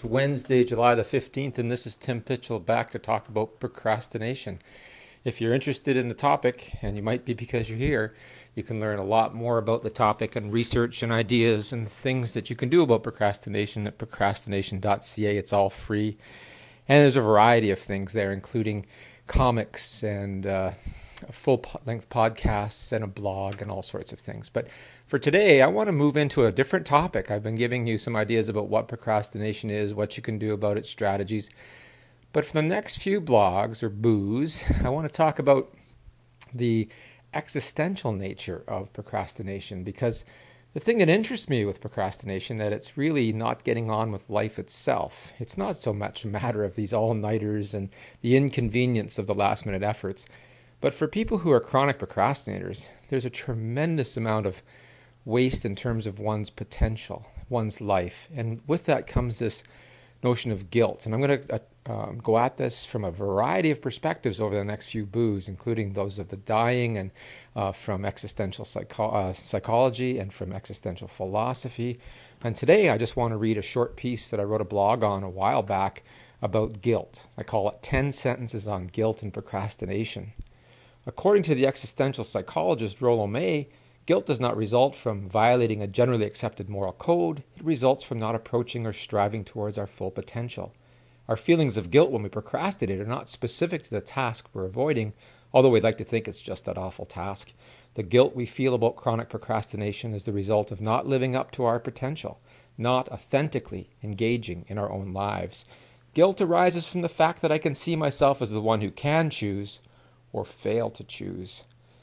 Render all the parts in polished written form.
Wednesday, July the 15th, and this is Tim Pitchell back to talk about procrastination. If you're interested in the topic, and you might be because you're here, you can learn a lot more about the topic and research and ideas and things that you can do about procrastination at procrastination.ca. It's all free. And there's a variety of things there, including comics and full-length podcasts and a blog and all sorts of things. But for today, I want to move into a different topic. I've been giving you some ideas about what procrastination is, what you can do about it, strategies. But for the next few blogs or boos, I want to talk about the existential nature of procrastination, because the thing that interests me with procrastination, that it's really not getting on with life itself. It's not so much a matter of these all-nighters and the inconvenience of the last-minute efforts. But for people who are chronic procrastinators, there's a tremendous amount of waste in terms of one's potential, one's life. And with that comes this notion of guilt. And I'm going to go at this from a variety of perspectives over the next few boos, including those of the dying and from existential psychology and from existential philosophy. And today I just want to read a short piece that I wrote a blog on a while back about guilt. I call it 10 Sentences on Guilt and Procrastination. According to the existential psychologist Rollo May, guilt does not result from violating a generally accepted moral code. It results from not approaching or striving towards our full potential. Our feelings of guilt when we procrastinate are not specific to the task we're avoiding, although we'd like to think it's just that awful task. The guilt we feel about chronic procrastination is the result of not living up to our potential, not authentically engaging in our own lives. Guilt arises from the fact that I can see myself as the one who can choose or fail to choose.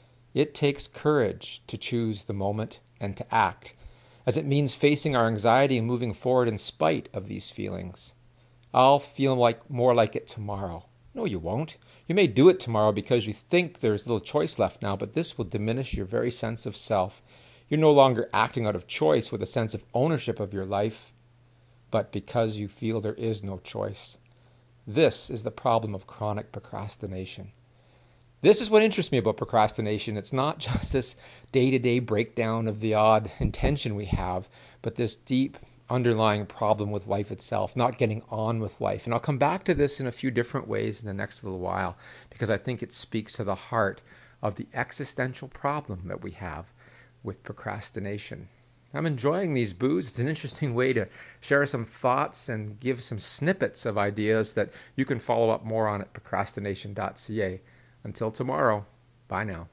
It takes courage to choose the moment and to act, as it means facing our anxiety and moving forward in spite of these feelings. I'll feel more like it tomorrow. No, you won't. You may do it tomorrow because you think there's little choice left now, but this will diminish your very sense of self. You're no longer acting out of choice with a sense of ownership of your life, but because you feel there is no choice. This is the problem of chronic procrastination. This is what interests me about procrastination. It's not just this day-to-day breakdown of the odd intention we have, but this deep underlying problem with life itself, not getting on with life. And I'll come back to this in a few different ways in the next little while, because I think it speaks to the heart of the existential problem that we have with procrastination. I'm enjoying these boos. It's an interesting way to share some thoughts and give some snippets of ideas that you can follow up more on at procrastination.ca. Until tomorrow, bye now.